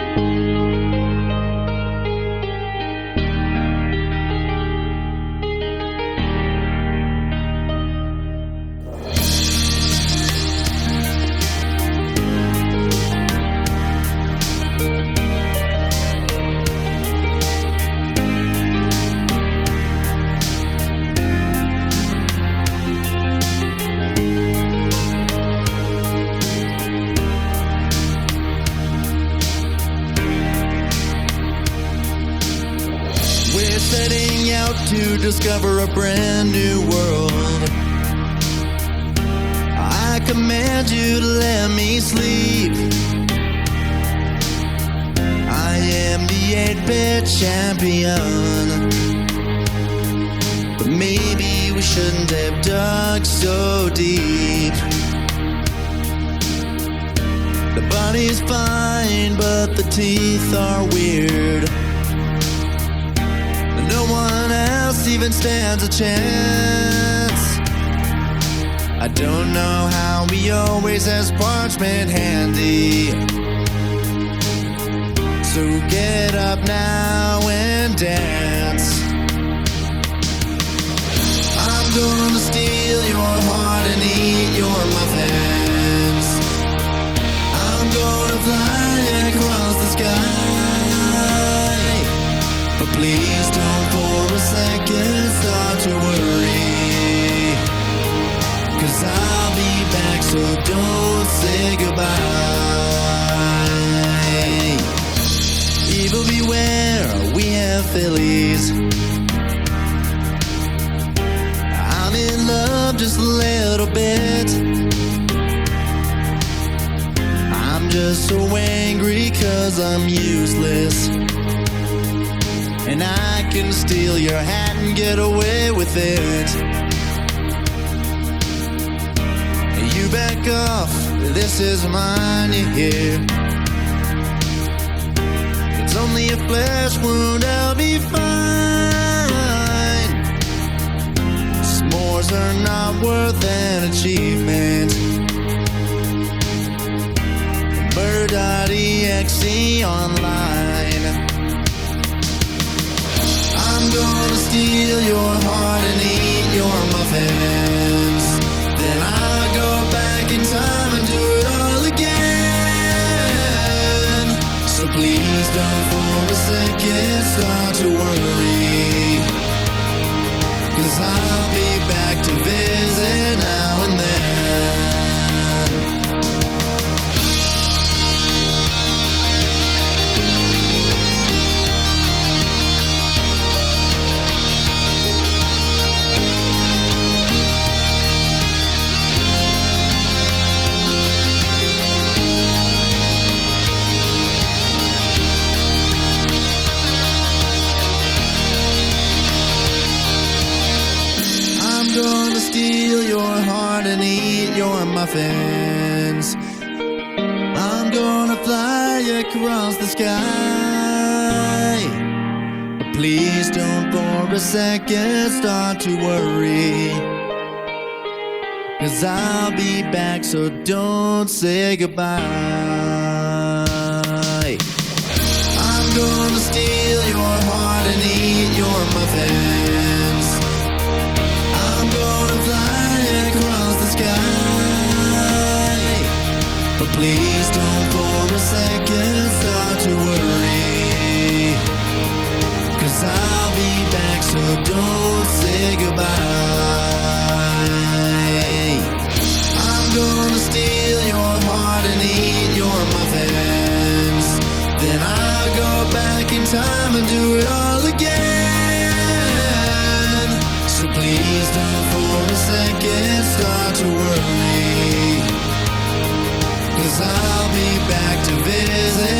Setting out to discover a brand new world. I command you to let me sleep. I am the 8-bit champion. But maybe we shouldn't have dug so deep. The body's fine, but the teeth are weird. No one else even stands a chance. I don't know how he always has parchment handy. So get up now and dance. I'm gonna steal your heart and eat your muffins. I'm gonna fly across the sky. But please don't for a second start to worry, 'cause I'll be back, so don't say goodbye. Evil beware, we have Phillies. I'm in love just a little bit. I'm just so angry 'cause I'm useless. And I can steal your hat and get away with it. You back off, this is mine, you hear? It's only a flesh wound, I'll be fine. S'mores are not worth an achievement. Bird.exe online. I'm gonna steal your heart and eat your muffins. Then I'll go back in time and do it all again. So please don't for a second start to worry, 'cause I'll be back to visit now and then. I'm gonna steal your heart and eat your muffins. I'm gonna fly across the sky. But please don't for a second start to worry, 'cause I'll be back, so don't say goodbye. I'm gonna steal your heart and eat your muffins. I'm gonna fly across the sky. But please don't for a second start to worry, 'cause I'll be back, so don't say goodbye. I'm gonna steal your heart and eat your muffins. Then I'll go back in time and do it all again. So please don't for a second start to worry, 'cause I'll be back to visit